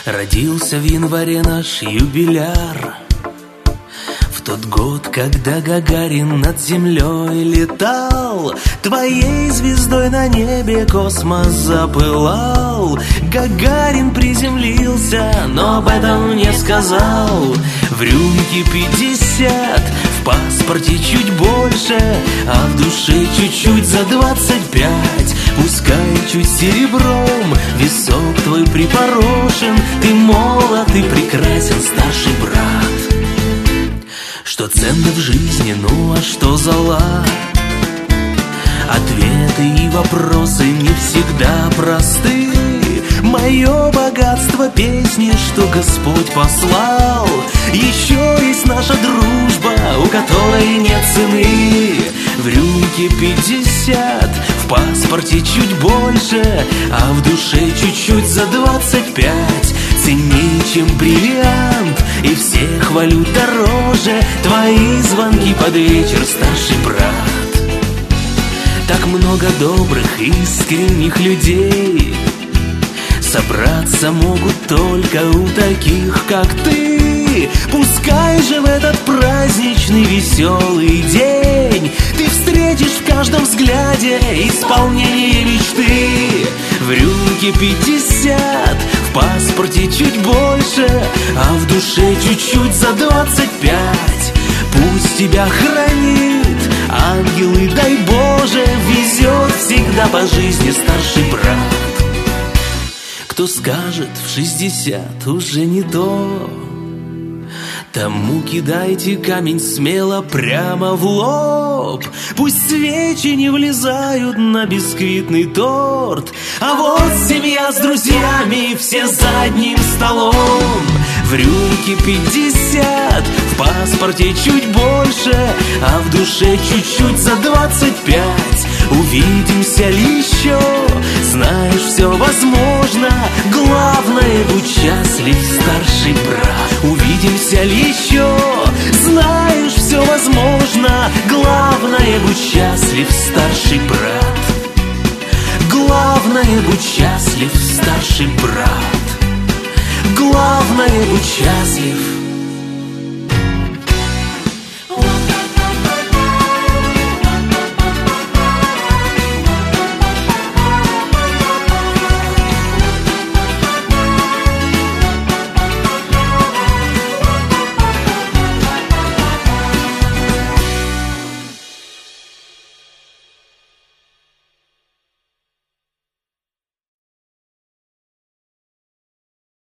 Родился в январе наш юбиляр, в тот год, когда Гагарин над землей летал. Твоей звездой на небе космос запылал. Гагарин приземлился, но об этом не сказал. В рюмке 50, в паспорте чуть больше, а в душе чуть-чуть за 25. Пускай чуть серебром висок твой припорошен, ты молод и прекрасен, старший брат. Что ценно в жизни, ну а что зола? Ответы и вопросы не всегда просты. Мое богатство песни, что Господь послал. Еще есть наша дружба, у которой нет цены. В рюмке 50, в паспорте чуть больше, а в душе чуть-чуть за 25. Ценней, чем бриллиант, и всех валют дороже твои звонки под вечер, старший брат. Так много добрых, искренних людей собраться могут только у таких, как ты. Пускай же в этот праздничный веселый день ты встретишь в каждом взгляде исполнение мечты. В рюмке 50, в паспорте чуть больше, а в душе чуть-чуть за 25. Пусть тебя хранит ангел и, дай Боже, везет всегда по жизни старший брат. Кто скажет в 60 уже не то, тому кидайте камень смело прямо в лоб. Пусть свечи не влезают на бисквитный торт, а вот семья с друзьями, все за одним столом. В рюмке 50, в паспорте чуть больше, а в душе чуть-чуть за 25. Увидимся ли еще? Знаешь, все возможно. Главное, будь счастлив, старший брат. Увидимся ли еще? Знаешь, все возможно. Главное, будь счастлив, старший брат. Главное, будь счастлив, старший брат. Главное, будь счастлив,